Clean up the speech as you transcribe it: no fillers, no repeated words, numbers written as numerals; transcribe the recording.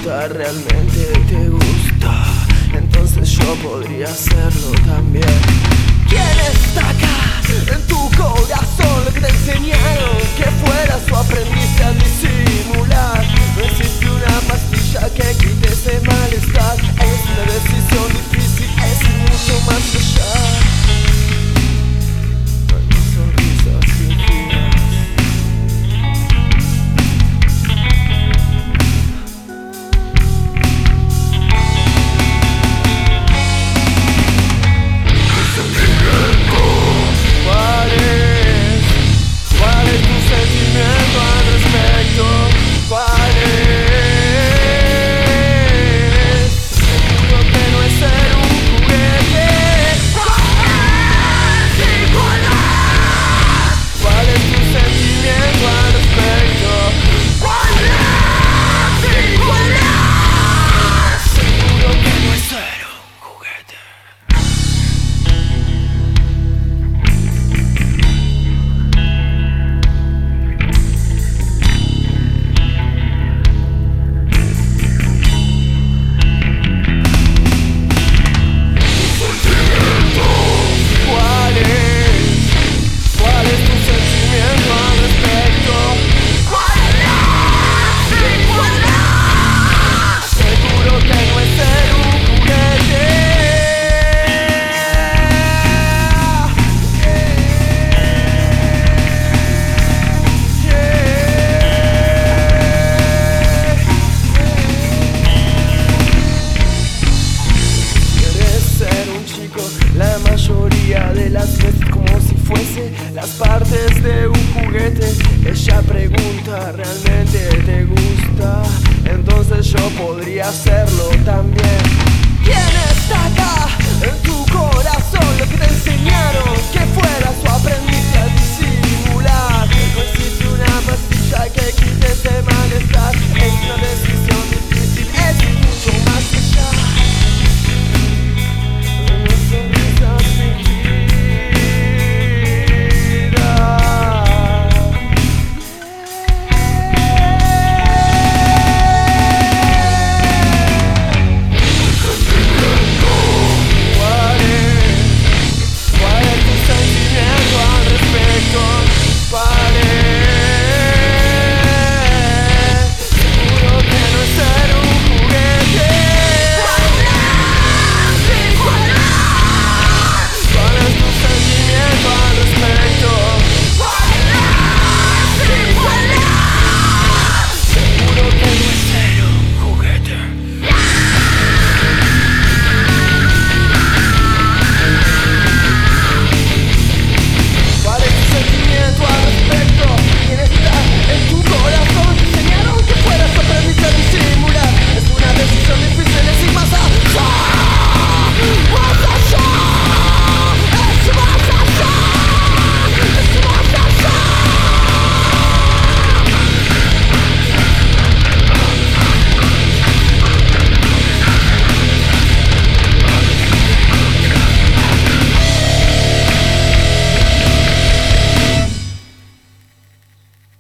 pregunta, ¿realmente te gusta? Entonces yo podría hacerlo también. ¿Quién está acá en tu corazón? Lo que te enseñaron que fueras su aprendiz a disimular. No existe una pastilla que quite ese malestar. Es una decisión difícil, es mucho más allá. No hay sonrisas fingidas. ¿Cuál es tu sentimiento al respecto? ¿Cuál es? Seguro que no es ser un juguete. ¿Cuál es tu sentimiento al respecto? Seguro que no es ser un juguete. ¿Cuál es tu sentimiento al respecto? Seguro que no es ser un juguete. Quieres ser un chico la mayoría de las veces, como si fuese las partes de un juguete. Ella pregunta, ¿realmente te gusta? Entonces yo podría hacerlo también.